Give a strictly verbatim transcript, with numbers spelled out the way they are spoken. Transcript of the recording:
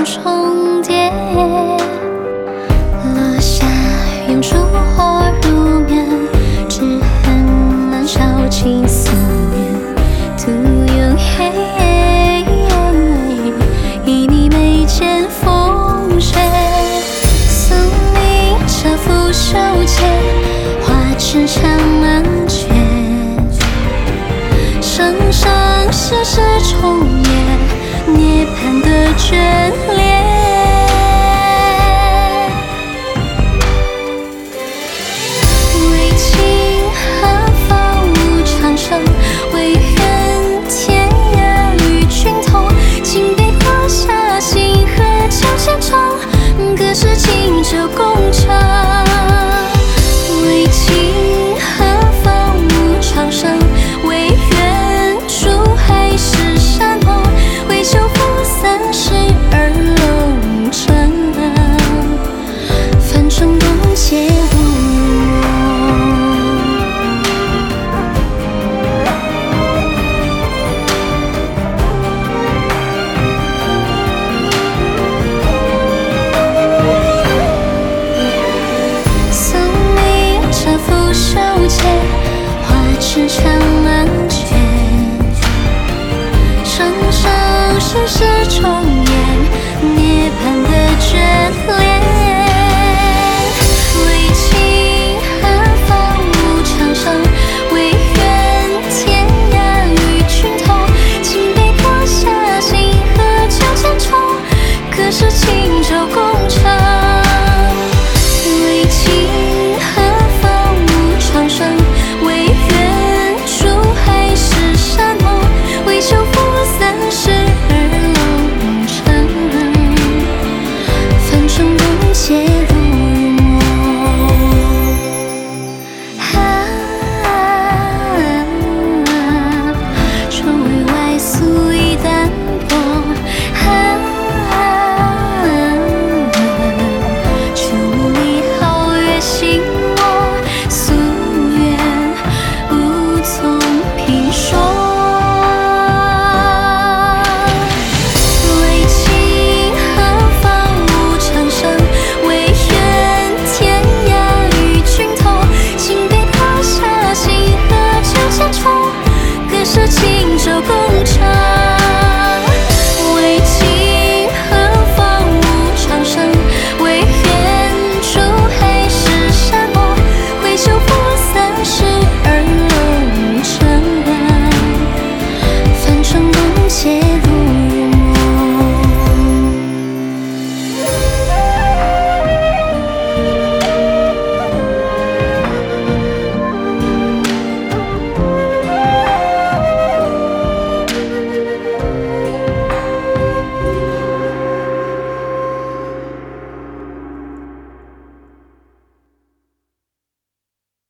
重叠，落下永烛火入眠，只恨难消尽思念，独用黑。以你眉间风雪，送你这拂袖间，花枝长满卷。生生世世重演，涅槃的眷恋。为情何方无长生，为愿天涯与君同。请别抛下星河交千重，隔世今朝共成。为情何方无长生，为愿竹海是山盟，为求负三世而龙城。凡尘共皆无花枝长满卷，生生世世重演，涅槃的眷恋。为情何方无长生，为愿天涯与君同。请别抛下星河交千重，隔世今朝共成。为情何方无长生，为愿竹海是山盟，为求负三世而龙城。凡尘共皆